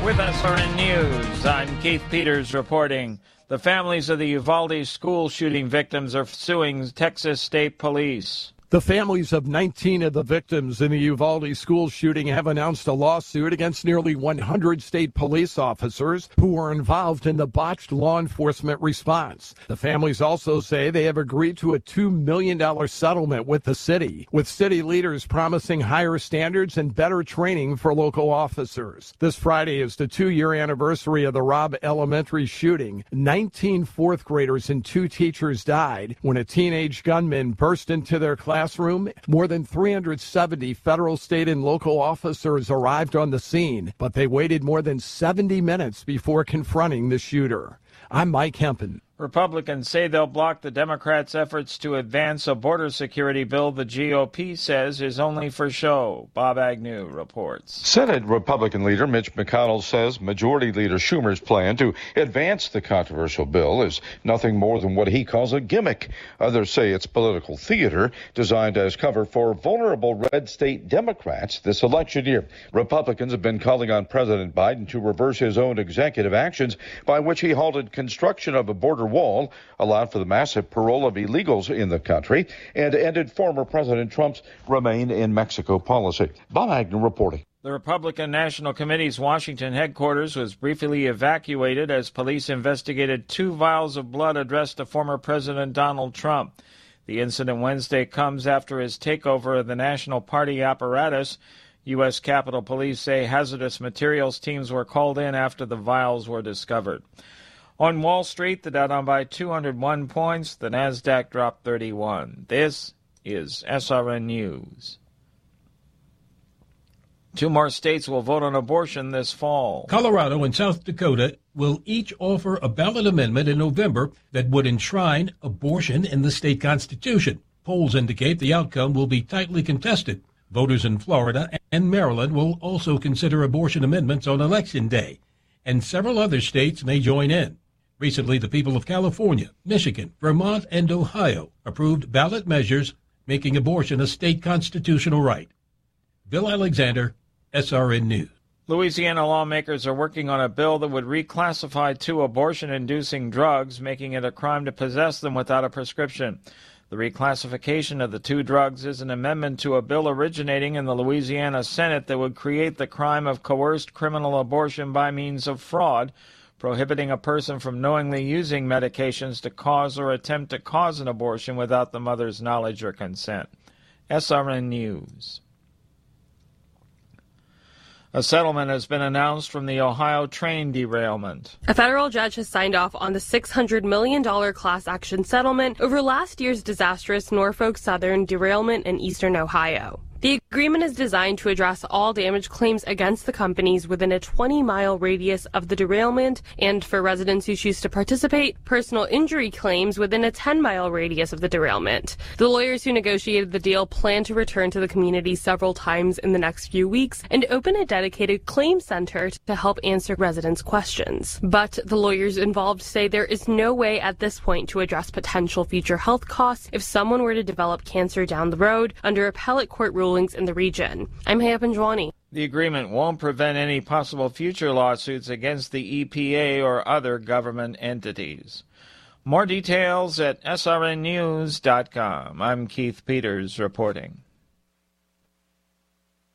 With SRN News, I'm Keith Peters reporting. The families of the Uvalde school shooting victims are suing Texas State Police. The families of 19 of the victims in the Uvalde school shooting have announced a lawsuit against nearly 100 state police officers who were involved in the botched law enforcement response. The families also say they have agreed to a $2 million settlement with the city, with city leaders promising higher standards and better training for local officers. This Friday is the 2-year anniversary of the Robb Elementary shooting. 19 fourth graders and 2 teachers died when a teenage gunman burst into their classroom. More than 370 federal, state, and local officers arrived on the scene, but they waited more than 70 minutes before confronting the shooter. I'm Mike Hempen. Republicans say they'll block the Democrats' efforts to advance a border security bill the GOP says is only for show. Bob Agnew reports. Senate Republican leader Mitch McConnell says Majority Leader Schumer's plan to advance the controversial bill is nothing more than what he calls a gimmick. Others say it's political theater designed as cover for vulnerable red state Democrats this election year. Republicans have been calling on President Biden to reverse his own executive actions by which he halted construction of a border wall, allowed for the massive parole of illegals in the country, and ended former President Trump's Remain in Mexico policy. Bob Agnew reporting. The Republican National Committee's Washington headquarters was briefly evacuated as police investigated 2 vials of blood addressed to former President Donald Trump. The incident Wednesday comes after his takeover of the National Party apparatus. U.S. Capitol Police say hazardous materials teams were called in after the vials were discovered. On Wall Street, the Dow down by 201 points. The Nasdaq dropped 31. This is SRN News. 2 more states will vote on abortion this fall. Colorado and South Dakota will each offer a ballot amendment in November that would enshrine abortion in the state constitution. Polls indicate the outcome will be tightly contested. Voters in Florida and Maryland will also consider abortion amendments on Election Day, and several other states may join in. Recently, the people of California, Michigan, Vermont, and Ohio approved ballot measures making abortion a state constitutional right. Bill Alexander, SRN News. Louisiana lawmakers are working on a bill that would reclassify 2 abortion-inducing drugs, making it a crime to possess them without a prescription. The reclassification of the 2 drugs is an amendment to a bill originating in the Louisiana Senate that would create the crime of coerced criminal abortion by means of fraud, prohibiting a person from knowingly using medications to cause or attempt to cause an abortion without the mother's knowledge or consent. SRN News. A settlement has been announced from the Ohio train derailment. A federal judge has signed off on the $600 million class action settlement over last year's disastrous Norfolk Southern derailment in eastern Ohio. The agreement is designed to address all damage claims against the companies within a 20-mile radius of the derailment, and for residents who choose to participate, personal injury claims within a 10-mile radius of the derailment. The lawyers who negotiated the deal plan to return to the community several times in the next few weeks and open a dedicated claim center to help answer residents' questions. But the lawyers involved say there is no way at this point to address potential future health costs if someone were to develop cancer down the road under appellate court rulings in the region. I'm Haya Panjwani. The agreement won't prevent any possible future lawsuits against the EPA or other government entities. More details at srnnews.com. I'm Keith Peters reporting.